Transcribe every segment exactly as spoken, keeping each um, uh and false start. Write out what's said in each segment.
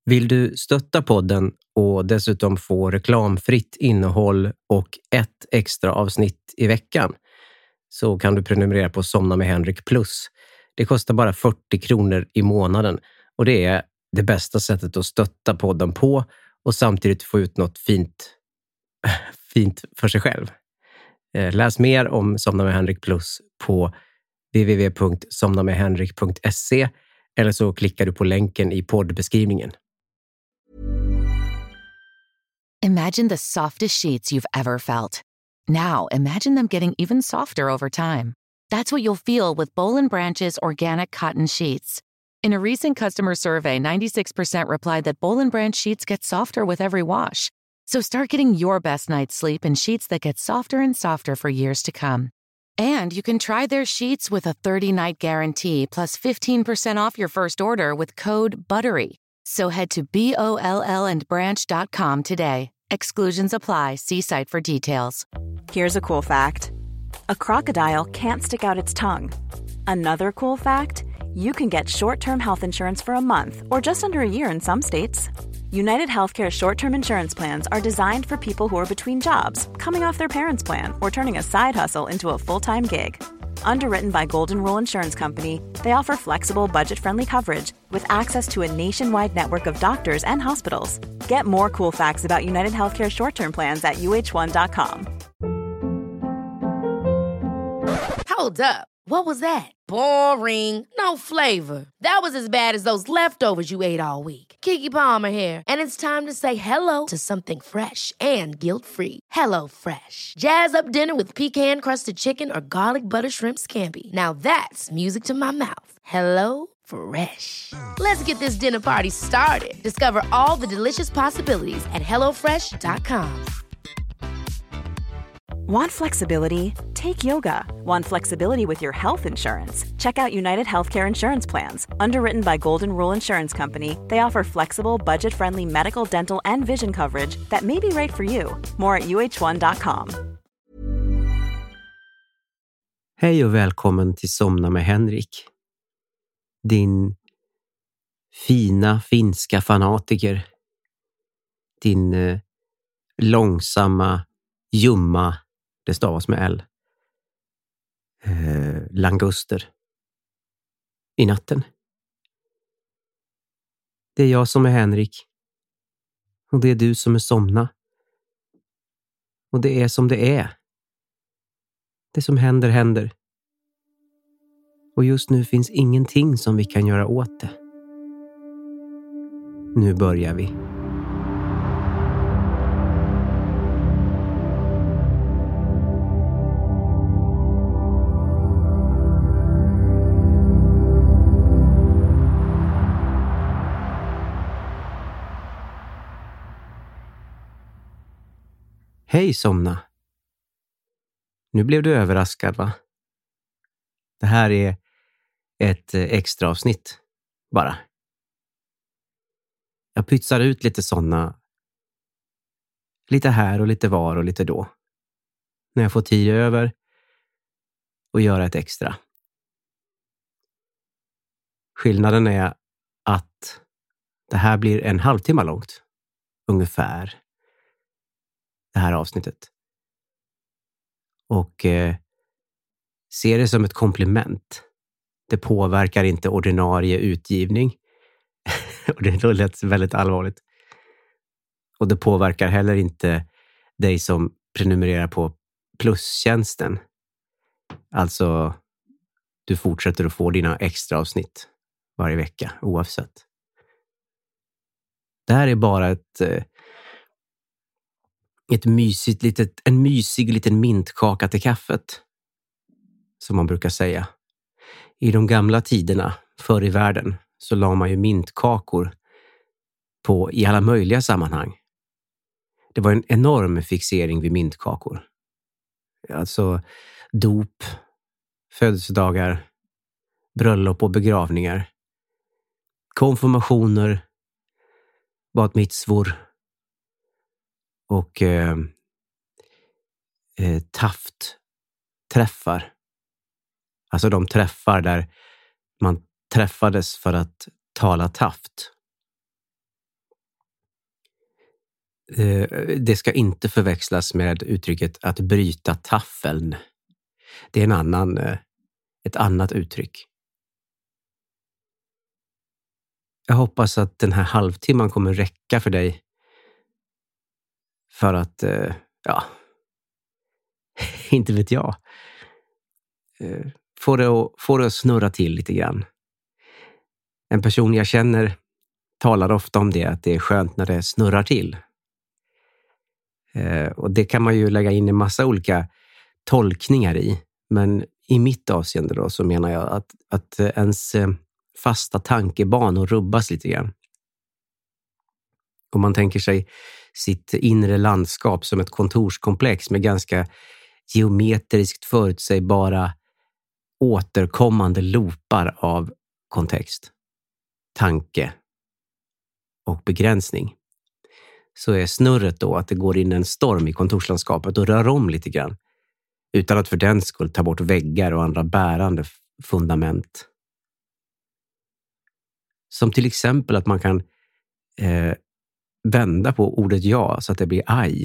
Vill du stötta podden och dessutom få reklamfritt innehåll och ett extra avsnitt i veckan så kan du prenumerera på Somna med Henrik Plus. Det kostar bara fyrtio kronor i månaden och det är det bästa sättet att stötta podden på och samtidigt få ut något fint, fint för sig själv. Läs mer om Somna med Henrik Plus på w w w punkt somna med henrik punkt se eller så klickar du på länken i poddbeskrivningen. Imagine the softest sheets you've ever felt. Now, imagine them getting even softer over time. That's what you'll feel with Boll and Branch's organic cotton sheets. In a recent customer survey, ninety-six percent replied that Boll and Branch sheets get softer with every wash. So start getting your best night's sleep in sheets that get softer and softer for years to come. And you can try their sheets with a thirty-night guarantee plus fifteen percent off your first order with code BUTTERY. So head to B O L L and branch dot com today. Exclusions apply. See site for details. Here's a cool fact. A crocodile can't stick out its tongue. Another cool fact, you can get short-term health insurance for a month or just under a year in some states. United Healthcare short-term insurance plans are designed for people who are between jobs, coming off their parents' plan, or turning a side hustle into a full-time gig. Underwritten by Golden Rule Insurance Company, they offer flexible, budget-friendly coverage with access to a nationwide network of doctors and hospitals. Get more cool facts about United Healthcare short-term plans at U H one dot com. Hold up. What was that? Boring. No flavor. That was as bad as those leftovers you ate all week. Keke Palmer here, and it's time to say hello to something fresh and guilt-free. Hello Fresh. Jazz up dinner with pecan-crusted chicken or garlic butter shrimp scampi. Now that's music to my mouth. Hello Fresh. Let's get this dinner party started. Discover all the delicious possibilities at hello fresh dot com. Want flexibility? Take yoga. Want flexibility with your health insurance? Check out United Healthcare Insurance Plans. Underwritten by Golden Rule Insurance Company, they offer flexible, budget-friendly medical, dental, and vision coverage that may be right for you. More at U H one dot com. Hej och välkommen till Somna med Henrik. Din fina finska fanatiker. Din eh, långsamma, ljumma, det stavas med L. Eh, languster. I natten. Det är jag som är Henrik. Och det är du som är Somna. Och det är som det är. Det som händer, händer. Och just nu finns ingenting som vi kan göra åt det. Nu börjar vi. Hej Somna. Nu blev du överraskad, va? Det här är ett extra avsnitt bara. Jag pytsar ut lite såna lite här och lite var och lite då. När jag får tid över och göra ett extra. Skillnaden är att det här blir en halvtimme långt. Ungefär. Det här avsnittet. Och eh, ser det som ett komplement. Det påverkar inte ordinarie utgivning. Och det lät väldigt allvarligt. Och det påverkar heller inte dig som prenumererar på plustjänsten. Alltså, du fortsätter att få dina extra avsnitt varje vecka, oavsett. Det här är bara ett... Eh, Ett mysigt litet, en mysig liten mintkaka till kaffet. Som man brukar säga. I de gamla tiderna, förr i världen, så la man ju mintkakor på i alla möjliga sammanhang. Det var en enorm fixering vid mintkakor. Alltså dop, födelsedagar, bröllop och begravningar. Konfirmationer, bat mitzvor. Och eh, eh, taft träffar. Alltså de träffar där man träffades för att tala taft. Det ska inte förväxlas med uttrycket att bryta taffeln. Det är en annan, ett annat uttryck. Jag hoppas att den här halvtimman kommer räcka för dig. För att, ja, inte vet jag. Få det att, få det att snurra till lite grann. En person jag känner talar ofta om det, att det är skönt när det snurrar till. Och det kan man ju lägga in en massa olika tolkningar i. Men i mitt avseende då så menar jag att, att ens fasta tankebanor rubbas lite grann. Om man tänker sig sitt inre landskap som ett kontorskomplex med ganska geometriskt förutsägbara återkommande loopar av kontext, tanke och begränsning. Så är snurret då att det går in en storm i kontorslandskapet och rör om lite grann. Utan att för den skull ta bort väggar och andra bärande fundament. Som till exempel att man kan eh, vända på ordet ja så att det blir aj.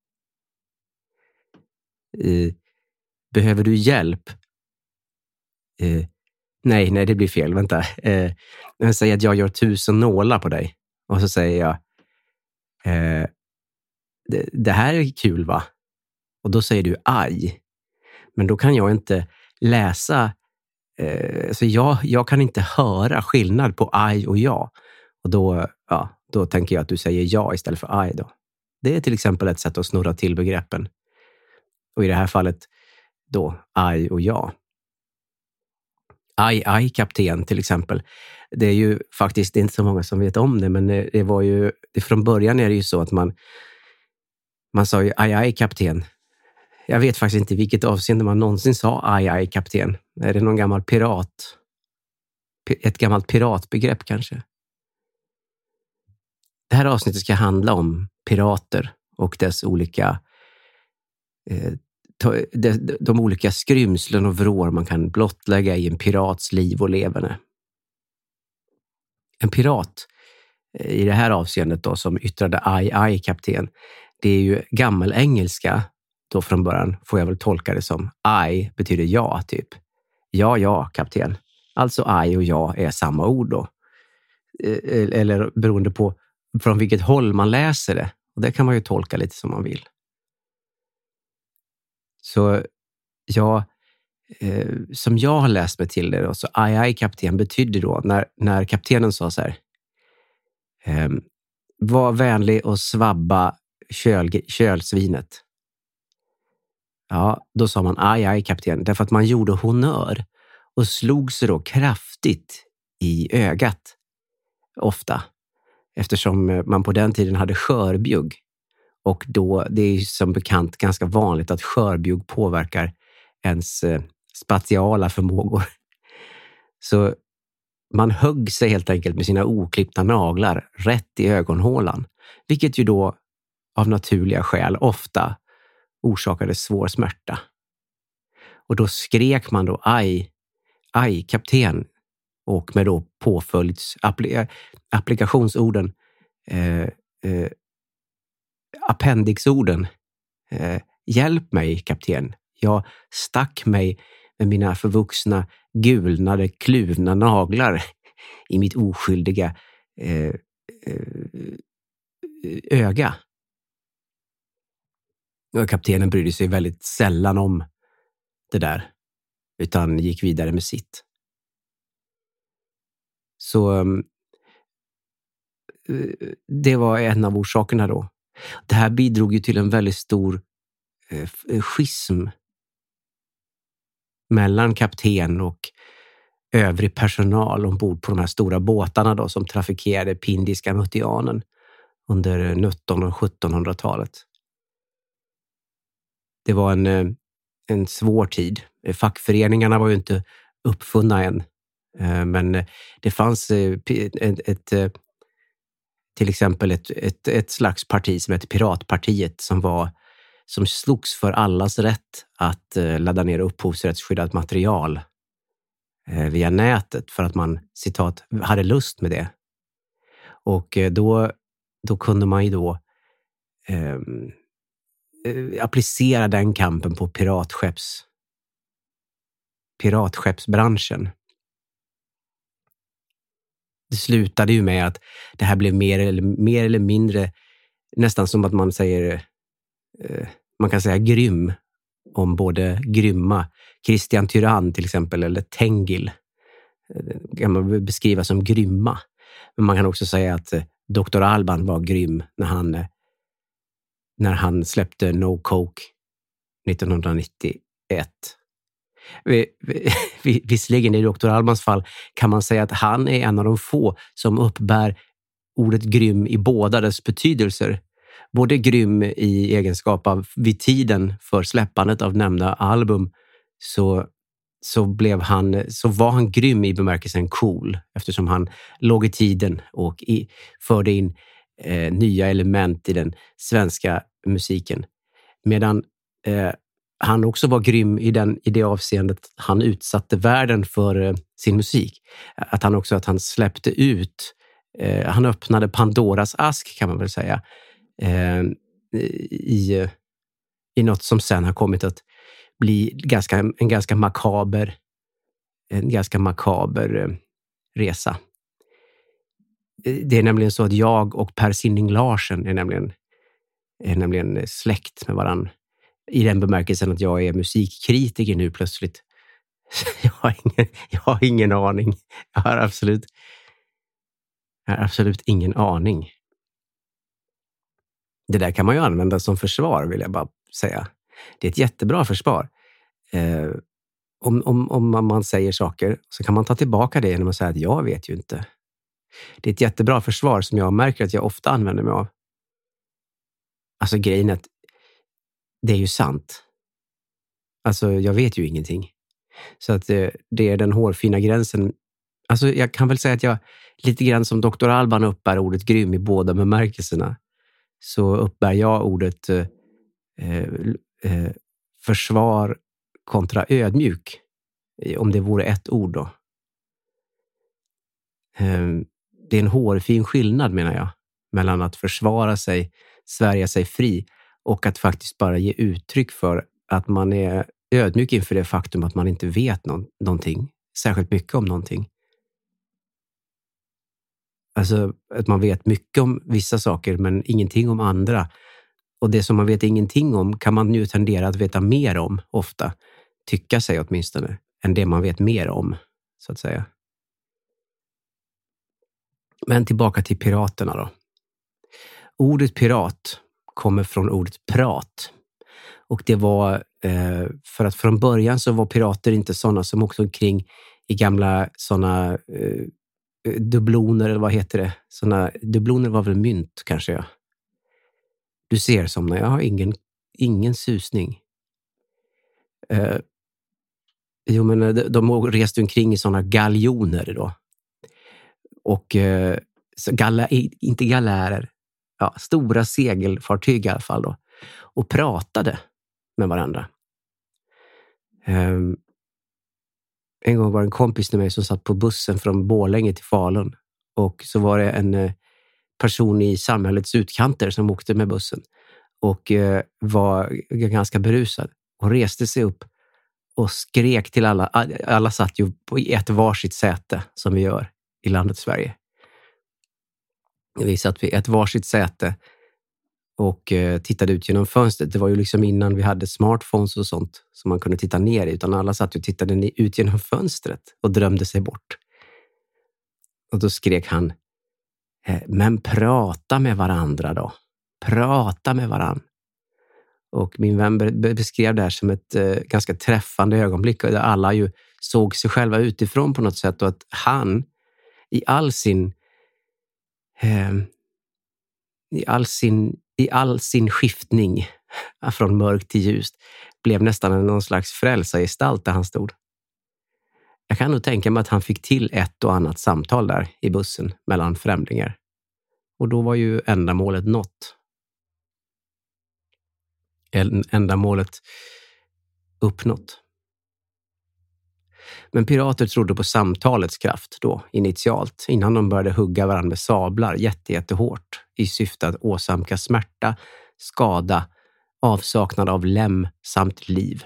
Eh, behöver du hjälp? Eh, nej, nej det blir fel, vänta. Eh, jag säger att jag gör tusen nålar på dig. Och så säger jag eh, det, det här är kul va? Och då säger du aj. Men då kan jag inte läsa, eh, så jag, jag kan inte höra skillnad på aj och ja. Och då, ja, då tänker jag att du säger ja istället för aj då. Det är till exempel ett sätt att snurra till begreppen. Och i det här fallet då aj och ja. Aj, aj, kapten till exempel. Det är ju faktiskt inte så många som vet om det, men det, det var ju, det från början är det ju så att man, man sa ju aj, aj, kapten. Jag vet faktiskt inte vilket avseende man någonsin sa aj, aj, kapten. Är det någon gammal pirat? Ett gammalt piratbegrepp kanske? Det här avsnittet ska handla om pirater och dess olika eh, de, de olika skrymslen och vrår man kan blottlägga i en pirats liv och leverne. En pirat i det här avseendet då som yttrade aj, aj, kapten, det är ju gammalengelska då från början, får jag väl tolka det som. Aj betyder ja, typ. Ja, ja, kapten. Alltså aj och ja är samma ord då. Eller beroende på från vilket håll man läser det. Och det kan man ju tolka lite som man vill. Så ja, eh, som jag har läst mig till det då, så aj, aj, kapten betyder då, när, när kaptenen sa så här. Eh, var vänlig och svabba köl, kölsvinet. Ja, då sa man aj, aj, kapten. Därför att man gjorde honör och slog sig då kraftigt i ögat. Ofta. Eftersom man på den tiden hade skörbjugg. Och då, det är som bekant ganska vanligt att skörbjugg påverkar ens eh, spatiala förmågor. Så man högg sig helt enkelt med sina oklippta naglar rätt i ögonhålan. Vilket ju då av naturliga skäl ofta orsakade svår smärta. Och då skrek man då aj, aj, kapten. Och med då påföljds appli- applikationsorden eh, eh, appendixorden. Eh, hjälp mig, kapten. Jag stack mig med mina förvuxna, gulnade, kluvna naglar i mitt oskyldiga eh, eh, öga. Och kaptenen brydde sig väldigt sällan om det där, utan gick vidare med sitt. Så det var en av orsakerna då. Det här bidrog ju till en väldigt stor eh, schism mellan kapten och övrig personal ombord på de här stora båtarna då, som trafikerade Indiska oceanen under nittonhundra- och sjuttonhundratalet. Det var en, en svår tid. Fackföreningarna var ju inte uppfunna än. Men det fanns ett, ett, ett, till exempel ett, ett, ett slags parti som heter Piratpartiet som, var, som slogs för allas rätt att ladda ner upphovsrättsskyddat material via nätet för att man, citat, hade lust med det. Och då, då kunde man ju då eh, eh, applicera den kampen på piratskepps, piratskeppsbranschen. Det slutade ju med att det här blev mer eller, mer eller mindre nästan som att man säger, eh, man kan säga grym om både grymma Christian Tyrann till exempel eller Tengil. Det kan man beskriva som grymma. Men man kan också säga att doktor Alban var grym när han, när han släppte No Coke nittonhundranittioett. Visserligen i doktor Albans fall kan man säga att han är en av de få som uppbär ordet grym i båda dess betydelser. Både grym i egenskap av vid tiden för släppandet av nämnda album så, så, blev han, så var han grym i bemärkelsen cool eftersom han låg i tiden och i, förde in eh, nya element i den svenska musiken. Medan eh, han också var grym i, den, i det avseendet han utsatte världen för eh, sin musik. Att han också att han släppte ut, eh, han öppnade Pandoras ask kan man väl säga. Eh, i, i något som sen har kommit att bli ganska, en ganska makaber en ganska makaber eh, resa. Det är nämligen så att jag och Per Sinding Larsen är nämligen, är nämligen släkt med varann i den bemärkelsen att jag är musikkritiker nu plötsligt. Jag har ingen, jag har ingen aning. Jag har absolut, jag har absolut ingen aning. Det där kan man ju använda som försvar, vill jag bara säga. Det är ett jättebra försvar. Eh, om, om, om man säger saker så kan man ta tillbaka det genom att säga att jag vet ju inte. Det är ett jättebra försvar som jag märker att jag ofta använder mig av. Alltså grejen är att det är ju sant. Alltså jag vet ju ingenting. Så att det, det är den hårfina gränsen. Alltså jag kan väl säga att jag lite grann som doktor Alban uppbär ordet grym i båda bemärkelserna. Så uppbär jag ordet eh, eh, försvar kontra ödmjuk. Om det vore ett ord då. Eh, det är en hårfin skillnad menar jag. Mellan att försvara sig, svärja sig fri och att faktiskt bara ge uttryck för att man är ödmjuk inför det faktum att man inte vet nå- någonting. Särskilt mycket om någonting. Alltså att man vet mycket om vissa saker men ingenting om andra. Och det som man vet ingenting om kan man ju tendera att veta mer om ofta. Tycka sig åtminstone. Än det man vet mer om, så att säga. Men tillbaka till piraterna då. Ordet pirat kommer från ordet prat. Och det var eh, för att från början så var pirater inte sådana som åkte omkring i gamla sådana eh, dubbloner eller vad heter det? Såna dubbloner var väl mynt kanske ja. Du ser som när jag har ingen ingen susning. Eh, jo men de, de reste omkring i såna galjoner då. Och eh, så galla, inte galärer. Ja, stora segelfartyg i alla fall då. Och pratade med varandra. Um, en gång var det en kompis till mig som satt på bussen från Borlänge till Falun. Och så var det en uh, person i samhällets utkanter som åkte med bussen. Och uh, var ganska berusad. Och reste sig upp och skrek till alla. Alla satt ju på ett varsitt säte som vi gör i landet Sverige. Vi satt vid ett varsitt säte och eh, tittade ut genom fönstret. Det var ju liksom innan vi hade smartphones och sånt som man kunde titta ner i. Utan alla satt och tittade ut genom fönstret och drömde sig bort. Och då skrek han, eh, men prata med varandra då. Prata med varandra. Och min vän beskrev det här som ett eh, ganska träffande ögonblick. Där alla ju såg sig själva utifrån på något sätt. Och att han i all sin... Eh, i all sin i all sin skiftning från mörkt till ljust blev nästan någon slags frälsargestalt där han stod. Jag kan nog tänka mig att han fick till ett och annat samtal där i bussen mellan främlingar. Och då var ju ändamålet nått. Ändamålet uppnått. Men pirater trodde på samtalets kraft då, initialt, innan de började hugga varandra med sablar jätte, jättehårt i syfte att åsamka smärta skada, avsaknad av lem samt liv.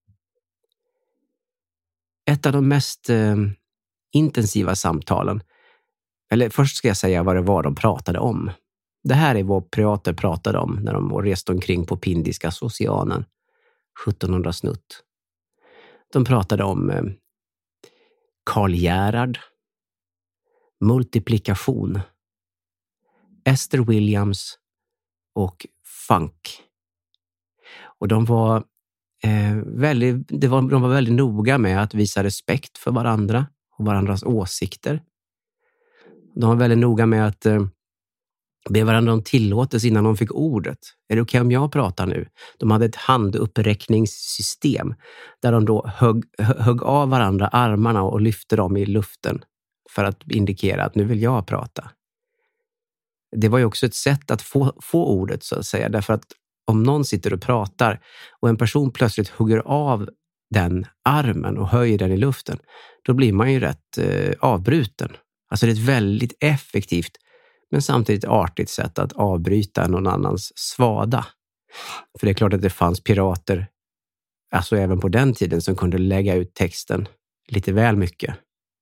Ett av de mest eh, intensiva samtalen, eller först ska jag säga vad det var de pratade om. Det här är vad pirater pratade om när de reste omkring på Indiska oceanen sjuttonhundra snutt. De pratade om eh, Karl Gerhard, multiplikation, Esther Williams och funk. Och de var, eh, väldigt, det var, de var väldigt noga med att visa respekt för varandra och varandras åsikter. De var väldigt noga med att eh, be varandra om tillåtelse innan de fick ordet. Är det okej om jag pratar nu? De hade ett handuppräckningssystem där de då högg, högg av varandra armarna och lyfte dem i luften för att indikera att nu vill jag prata. Det var ju också ett sätt att få, få ordet så att säga, därför att om någon sitter och pratar och en person plötsligt hugger av den armen och höjer den i luften, då blir man ju rätt eh, avbruten. Alltså det är ett väldigt effektivt men samtidigt artigt sätt att avbryta någon annans svada. För det är klart att det fanns pirater, alltså även på den tiden, som kunde lägga ut texten lite väl mycket.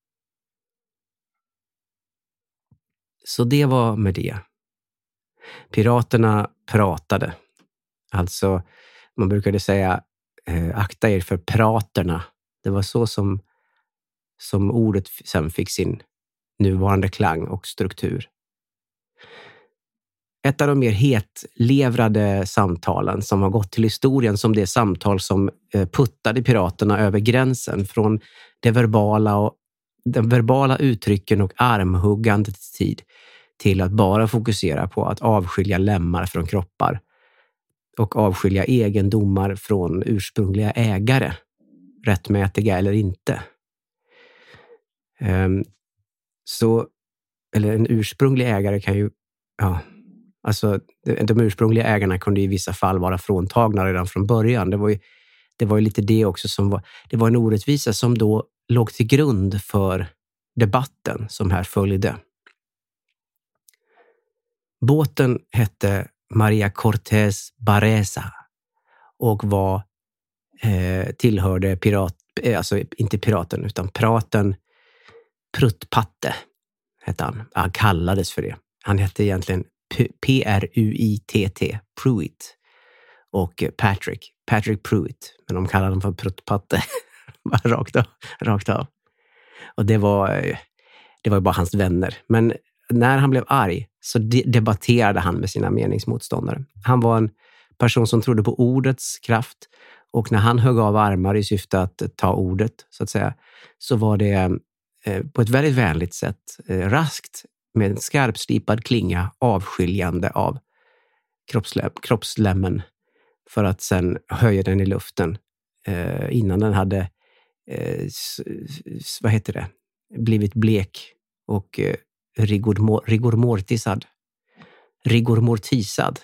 Så det var med det. Piraterna pratade. Alltså, man brukade säga eh, akta er för praterna. Det var så som, som ordet sen fick sin nuvarande klang och struktur. Ett av de mer hetlevrade samtalen som har gått till historien som det samtal som eh, puttade piraterna över gränsen från det verbala och den verbala uttrycken och armhuggandets tid till att bara fokusera på att avskilja lemmar från kroppar och avskilja egendomar från ursprungliga ägare, rättmätiga eller inte. Um, så, eller en ursprunglig ägare kan ju, ja, alltså de, de ursprungliga ägarna kunde i vissa fall vara fråntagna redan från början. Det var ju, det var ju lite det också som var, det var en orättvisa som då låg till grund för debatten som här följde. Båten hette Maria Cortés Barresa och var eh, tillhörde pirat, alltså inte piraten utan praten Pruttpatte hette han. Han kallades för det. Han hette egentligen P R U I T T, Pruitt, och Patrick, Patrick Pruitt, men de kallade honom för Pruttpatte bara rakt av, rakt av. Och det var det var ju bara hans vänner. Men när han blev arg så de- debatterade han med sina meningsmotståndare. Han var en person som trodde på ordets kraft, och när han högg av armar i syfte att ta ordet så att säga, så var det eh, på ett väldigt vänligt sätt, eh, raskt med en skarpslipad klinga avskiljande av kroppslä- kroppslämmen för att sen höja den i luften eh, innan den hade eh, s- s- vad heter det? blivit blek och eh, rigor, mo- rigor mortisad. Rigor mortisad.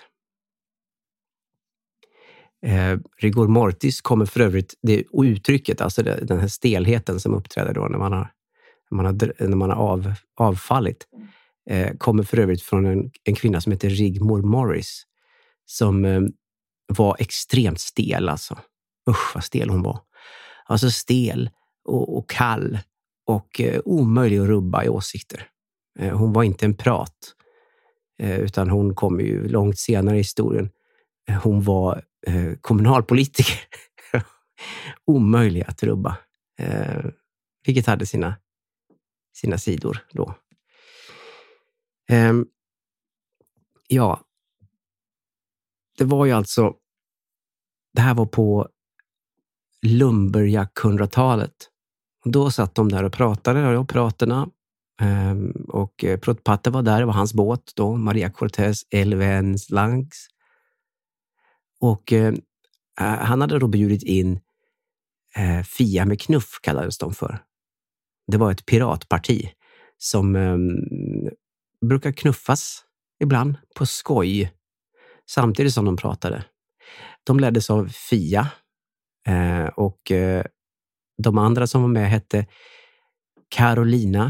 Eh, rigor mortis kommer för övrigt, det uttrycket, alltså det, den här stelheten som uppträder då när man har, när man har, när man har av, avfallit, eh, kommer för övrigt från en, en kvinna som heter Rigmor Morris som eh, var extremt stel alltså. Usch vad stel hon var. Alltså stel och, och kall och eh, omöjlig att rubba i åsikter. Eh, hon var inte en prat eh, utan hon kom ju långt senare i historien. Eh, hon var eh, kommunalpolitiker. Omöjlig att rubba. Eh, vilket hade sina, sina sidor då. Eh, ja, det var ju alltså, det här var på lumberjack-hundratalet. Då satt de där och pratade, och pratarna. Um, och Pruttpatte var där, det var hans båt då, Maria Cortés Elvens Langs. Och uh, han hade då bjudit in uh, Fia med knuff, kallades de för. Det var ett piratparti som um, brukar knuffas ibland på skoj samtidigt som de pratade. De leddes av Fia uh, och uh, de andra som var med hette Carolina,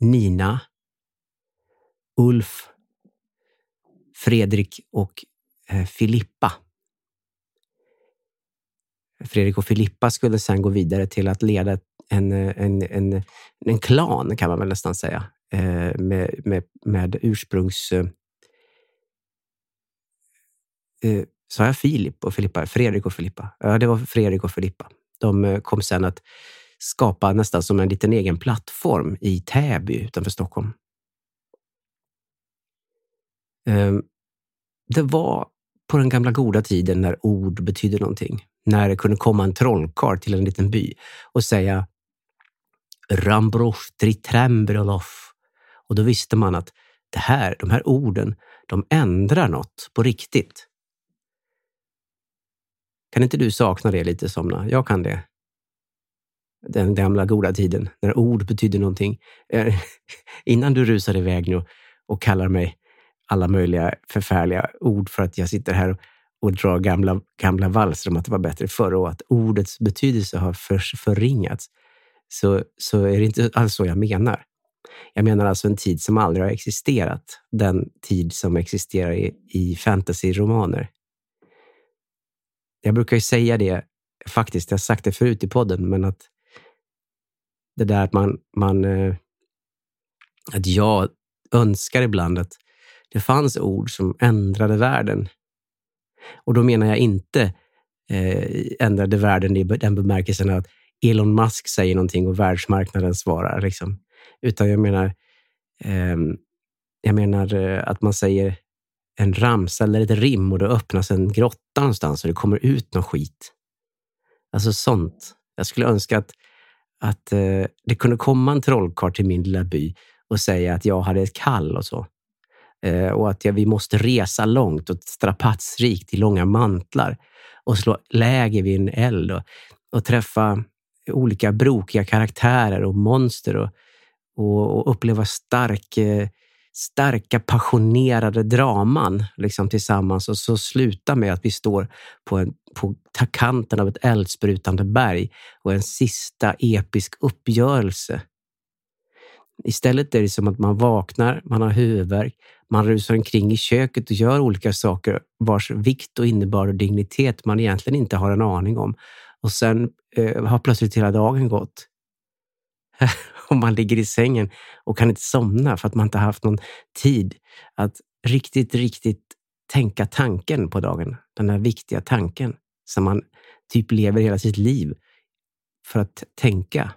Nina, Ulf, Fredrik och eh, Filippa. Fredrik och Filippa skulle sedan gå vidare till att leda en, en, en, en klan, kan man väl nästan säga, eh, med, med, med ursprungs... Eh, eh, sa jag Filip och Filippa? Fredrik och Filippa. Ja, det var Fredrik och Filippa. De kom sedan att skapa nästan som en liten egen plattform i Täby utanför Stockholm. Eh, det var på den gamla goda tiden när ord betydde någonting. När det kunde komma en trollkarl till en liten by och säga Rambrostri Trembrolof. Och då visste man att det här, de här orden, de ändrar något på riktigt. Kan inte du sakna det lite, Somna? Jag kan det. Den gamla goda tiden, när ord betyder någonting. Innan du rusar iväg nu och kallar mig alla möjliga förfärliga ord för att jag sitter här och och dra gamla, gamla valser om att det var bättre förr och att ordets betydelse har för, förringats, så, så är det inte alls så jag menar. Jag menar alltså en tid som aldrig har existerat. Den tid som existerar i, i fantasy-romaner. Jag brukar ju säga det, faktiskt, jag har sagt det förut i podden, men att det där att man, man att jag önskar ibland att det fanns ord som ändrade världen. Och då menar jag inte eh, ändrade världen i den bemärkelsen att Elon Musk säger någonting och världsmarknaden svarar. Liksom. Utan jag menar, eh, jag menar eh, att man säger en ramsa eller ett rim och då öppnas en grotta någonstans och det kommer ut någon skit. Alltså sånt. Jag skulle önska att, att eh, det kunde komma en trollkarl till min lilla by och säga att jag hade ett kall och så. Och att ja, vi måste resa långt och strapatsrikt i långa mantlar och slå läger vid en eld och, och träffa olika brokiga karaktärer och monster och, och, och uppleva stark, starka passionerade draman liksom, tillsammans och så sluta med att vi står på, en, på kanten av ett eldsprutande berg och en sista episk uppgörelse. Istället är det som att man vaknar, man har huvudvärk, man rusar omkring i köket och gör olika saker vars vikt och innebörd och dignitet man egentligen inte har en aning om. Och sen eh, har plötsligt hela dagen gått. Och man ligger i sängen och kan inte somna för att man inte har haft någon tid att riktigt, riktigt tänka tanken på dagen. Den här viktiga tanken som man typ lever hela sitt liv för att tänka.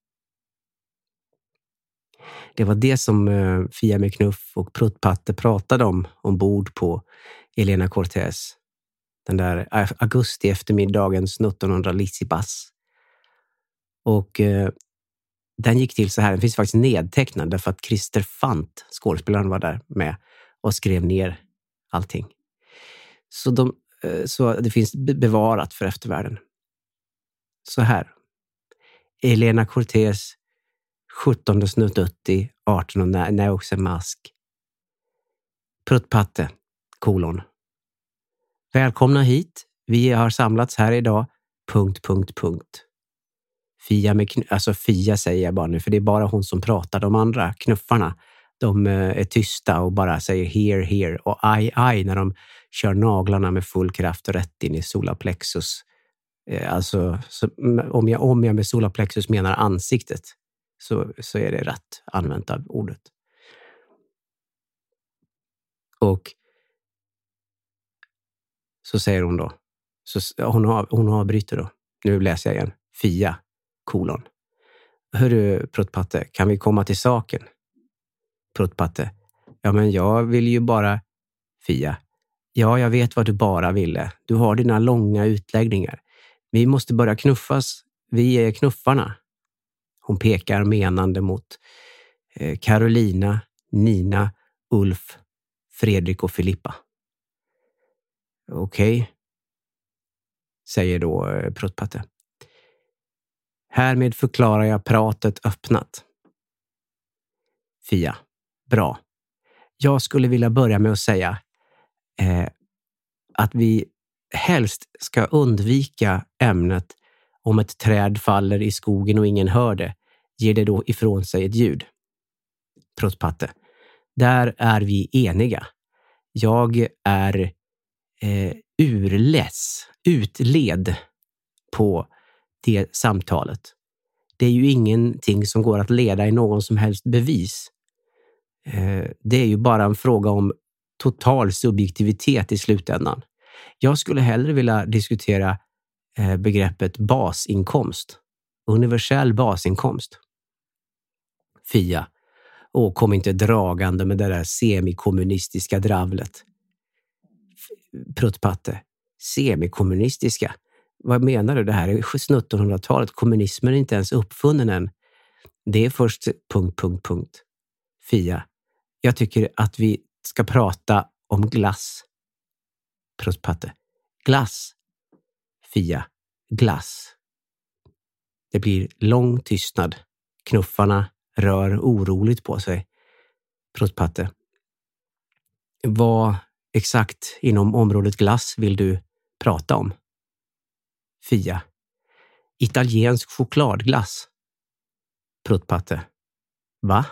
Det var det som uh, Fia med knuff och Pruttpatte pratade om ombord på Elena Cortés. Den där augusti eftermiddagens nittonhundra Lissibas. Och uh, den gick till så här. Den finns faktiskt nedtecknad därför att Christer Fant, skådespelaren, var där med och skrev ner allting. Så, de, uh, så det finns bevarat för eftervärlden. Så här. Elena Cortés sjuttonde snututti, artonde Neuxe mask. Pruttpatte, kolon. Välkomna hit. Vi har samlats här idag. Punkt, punkt, punkt. Fia med kn- alltså Fia säger jag bara nu, för det är bara hon som pratar. De andra knuffarna, de är tysta och bara säger here, here och aj, aj när de kör naglarna med full kraft och rätt in i solarplexus. Alltså, så, om, jag, om jag med solarplexus menar ansiktet, Så, så är det rätt använt av ordet. Och så säger hon då. Så hon, har, hon avbryter då. Nu läser jag igen. Fia, kolon. Hörru, Pruttpatte, kan vi komma till saken? Pruttpatte. Ja, men jag vill ju bara... Fia. Ja, jag vet vad du bara ville. Du har dina långa utläggningar. Vi måste börja knuffas. Vi är knuffarna. Hon pekar menande mot eh, Carolina, Nina, Ulf, Fredrik och Filippa. Okej, okay, säger då eh, Pruttpatte. Härmed förklarar jag pratet öppnat. Fia, bra. Jag skulle vilja börja med att säga eh, att vi helst ska undvika ämnet om ett träd faller i skogen och ingen hör det, ger det då ifrån sig ett ljud. Pruttpatte. Där är vi eniga. Jag är eh, urless, utled på det samtalet. Det är ju ingenting som går att leda i någon som helst bevis. Eh, det är ju bara en fråga om total subjektivitet i slutändan. Jag skulle hellre vilja diskutera eh, begreppet basinkomst. Universell basinkomst. Fia. Och kom inte dragande med det där semikommunistiska dravlet. Pruttpatte. Semikommunistiska? Vad menar du? Det här är nittonhundratalet. Kommunismen är inte ens uppfunnen än. Det är först punkt, punkt, punkt. Fia. Jag tycker att vi ska prata om glass. Pruttpatte. Glass. Fia. Glass. Det blir lång tystnad. Knuffarna rör oroligt på sig. Pruttpatte. Vad exakt inom området glass vill du prata om? Fia. Italiensk chokladglass. Pruttpatte. Va?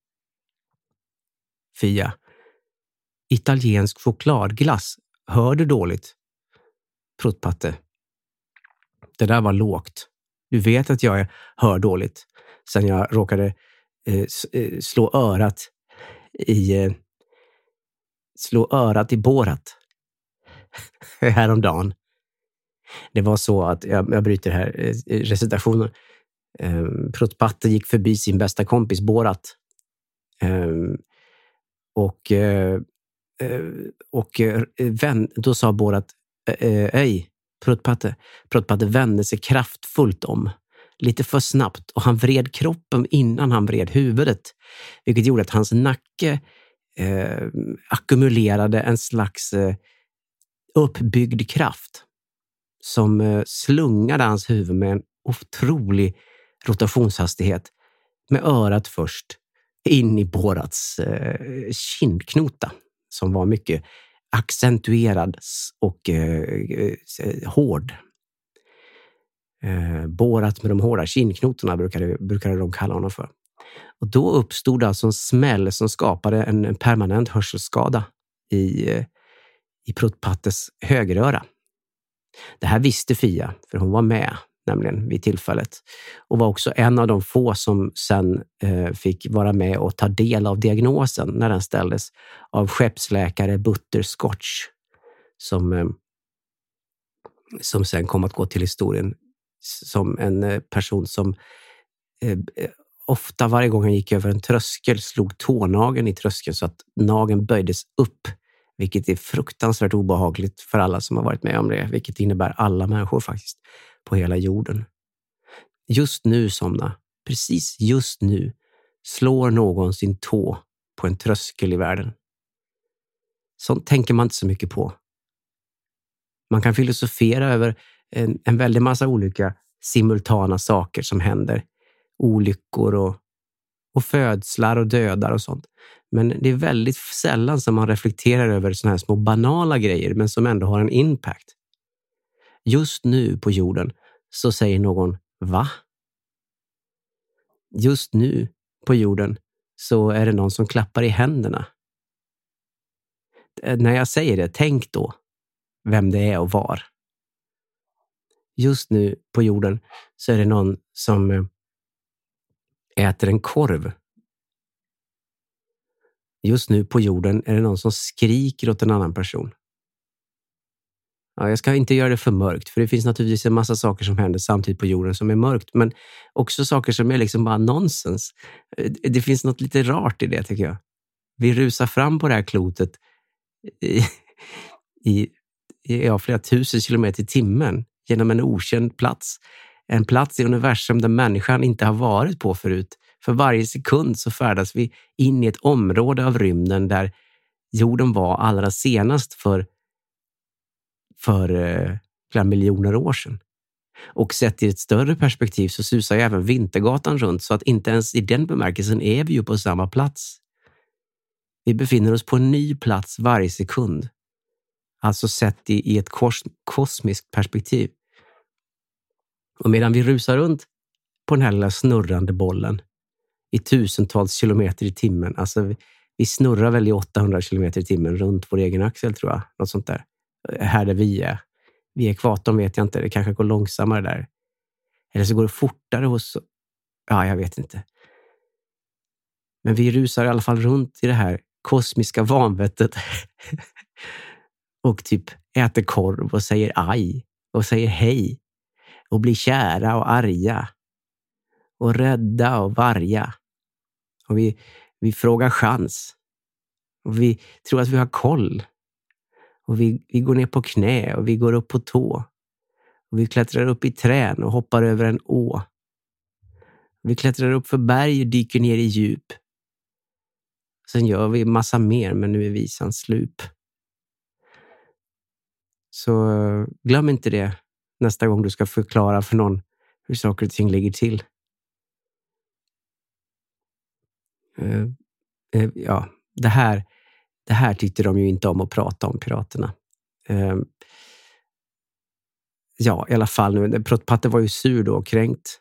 Fia. Italiensk chokladglass. Hör du dåligt? Pruttpatte. Det där var lågt. Du vet att jag hör dåligt. Sen jag råkade eh, slå örat i eh, slå örat i Borat häromdagen. Det var så att jag, jag bryter här eh, recitationen. Eh, Pruttpatte gick förbi sin bästa kompis Borat. Eh, och eh, och eh, vän, då sa Borat eh, ej, Pruttpatte. Pruttpatte vände sig kraftfullt om. Lite för snabbt och han vred kroppen innan han vred huvudet. Vilket gjorde att hans nacke eh, ackumulerade en slags eh, uppbyggd kraft. Som eh, slungade hans huvud med en otrolig rotationshastighet. Med örat först in i Borats eh, kindknota. Som var mycket accentuerad och eh, hård. Eh, Borat med de hårda kindknotorna brukade, brukade de kalla honom för. Och då uppstod alltså en smäll som skapade en, en permanent hörselskada i, eh, i Pruttpattes högeröra. Det här visste Fia, för hon var med nämligen vid tillfället. Och var också en av de få som sen eh, fick vara med och ta del av diagnosen när den ställdes av skeppsläkare Butterscotch. Som, eh, som sen kom att gå till historien som en eh, person som eh, ofta varje gång han gick över en tröskel slog tånageln i tröskeln så att nageln böjdes upp. Vilket är fruktansvärt obehagligt för alla som har varit med om det. Vilket innebär alla människor faktiskt på hela jorden. Just nu, Somna, precis just nu slår någon sin tå på en tröskel i världen. Sånt tänker man inte så mycket på. Man kan filosofera över en, en väldig massa olika simultana saker som händer. Olyckor och, och födslar och dödar och sånt. Men det är väldigt sällan som man reflekterar över såna här små banala grejer men som ändå har en impact. Just nu på jorden så säger någon, va? Just nu på jorden så är det någon som klappar i händerna. När jag säger det, tänk då vem det är och var. Just nu på jorden så är det någon som äter en korv. Just nu på jorden är det någon som skriker åt en annan person. Ja, jag ska inte göra det för mörkt, för det finns naturligtvis en massa saker som händer samtidigt på jorden som är mörkt, men också saker som är liksom bara nonsens. Det finns något lite rart i det, tycker jag. Vi rusar fram på det här klotet i, i, i ja, flera tusen kilometer i timmen genom en okänd plats. En plats i universum där människan inte har varit på förut. För varje sekund så färdas vi in i ett område av rymden där jorden var allra senast för för eh, flera miljoner år sedan. Och sett i ett större perspektiv så susar ju även Vintergatan runt, så att inte ens i den bemärkelsen är vi ju på samma plats. Vi befinner oss på en ny plats varje sekund. Alltså sett i, i ett kos, kosmiskt perspektiv. Och medan vi rusar runt på den här lilla snurrande bollen i tusentals kilometer i timmen, alltså vi, vi snurrar väl i åttahundra kilometer i timmen runt vår egen axel, tror jag, något sånt där. här där vi är. Vid ekvatorn vet jag inte, det kanske går långsammare där. Eller så går det fortare hos... Ja, jag vet inte. Men vi rusar i alla fall runt i det här kosmiska vanvettet. Och typ äter korv och säger aj. Och säger hej. Och blir kära och arga. Och rädda och varga. Och vi, vi frågar chans. Och vi tror att vi har koll. Och vi, vi går ner på knä och vi går upp på tå. Och vi klättrar upp i trän och hoppar över en å. Vi klättrar upp för berg och dyker ner i djup. Sen gör vi massa mer, men nu är visan slut. Så glöm inte det nästa gång du ska förklara för någon hur saker och ting ligger till. Uh, uh, ja, det här, det här tyckte de ju inte om att prata om, piraterna. Uh, ja, i alla fall nu. Prutt-Patte var ju sur då och kränkt.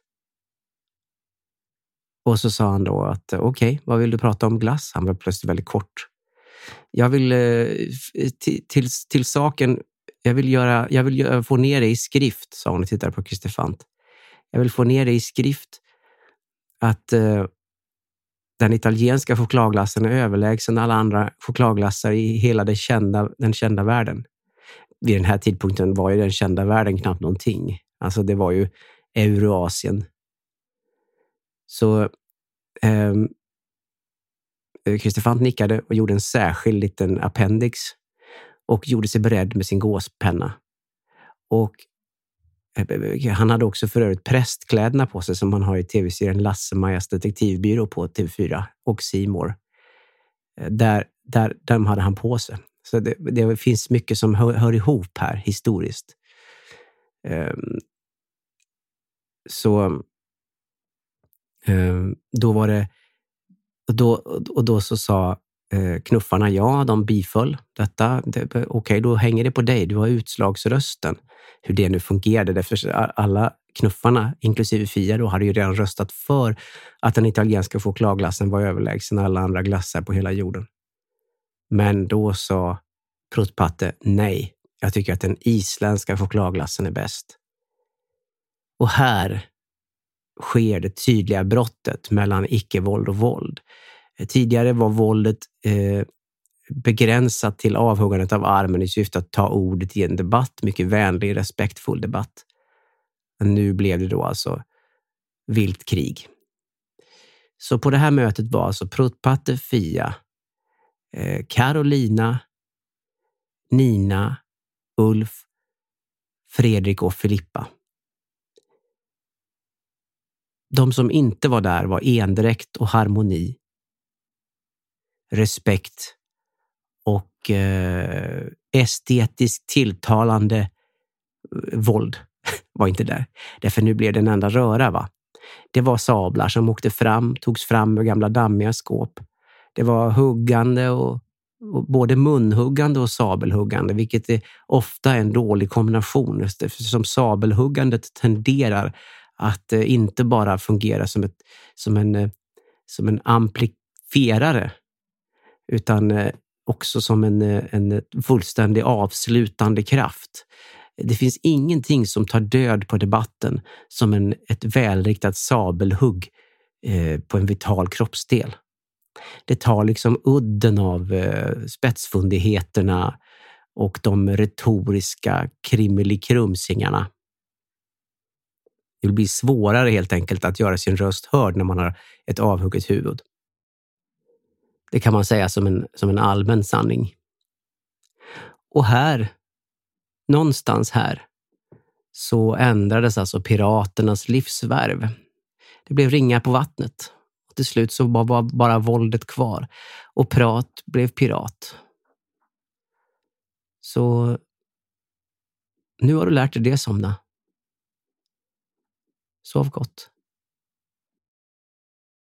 Och så sa han då att okej, okay, vad vill du prata om glass? Han var plötsligt väldigt kort. Jag vill uh, till, till, till saken, jag vill, göra, jag vill göra, få ner det i skrift, sa hon och tittade på Christer Fant. Jag vill få ner det i skrift att uh, den italienska chokladglassen är överlägsen alla andra chokladglassar i hela det kända, den kända världen. Vid den här tidpunkten var ju den kända världen knappt någonting. Alltså det var ju Eurasien. Så eh, Christer Fant nickade och gjorde en särskild liten appendix och gjorde sig beredd med sin gåspenna. Och eh, han hade också för övrigt prästkläderna på sig som man har i tv-serien Lasse-Majas detektivbyrå på T V fyra och C More. Där, där, där hade han på sig. Så det, det finns mycket som hör, hör ihop här historiskt. Um, så um, då var det och då, och då så sa uh, knuffarna ja, de biföll detta. Det, Okej, okay, då hänger det på dig. Du har utslagsrösten. Hur det nu fungerade. Därför alla knuffarna, inklusive Fia, då hade ju redan röstat för att den italienska chokladglassen var överlägsen alla andra glassar på hela jorden. Men då sa Prutt-Patte nej. Jag tycker att den isländska chokladglassen är bäst. Och här sker det tydliga brottet mellan icke-våld och våld. Tidigare var våldet eh, begränsat till avhuggandet av armen i syfte att ta ordet i en debatt. Mycket vänlig, respektfull debatt. Men nu blev det då alltså vilt krig. Så på det här mötet var alltså Prutt-Patte, Fia, eh, Carolina, Nina, Ulf, Fredrik och Filippa. De som inte var där var endräkt och harmoni, respekt och eh, estetiskt tilltalande våld var inte där. Därför nu blev det en enda röra, va? Det var sablar som åkte fram, togs fram med gamla dammiga skåp. Det var huggande och, och både munhuggande och sabelhuggande, vilket är ofta en dålig kombination, eftersom sabelhuggandet tenderar att eh, inte bara fungera som, ett, som, en, eh, som en amplifierare, utan eh, också som en, en fullständig avslutande kraft. Det finns ingenting som tar död på debatten som en, ett välriktat sabelhugg eh, på en vital kroppsdel. Det tar liksom udden av eh, spetsfundigheterna och de retoriska krimelikrumsingarna. Det blir svårare helt enkelt att göra sin röst hörd när man har ett avhugget huvud. Det kan man säga som en, som en allmän sanning. Och här, någonstans här, så ändrades alltså piraternas livsvärv. Det blev ringar på vattnet. Och till slut så var bara, bara våldet kvar. Och prat blev pirat. Så nu har du lärt dig det, somna. Sov gott.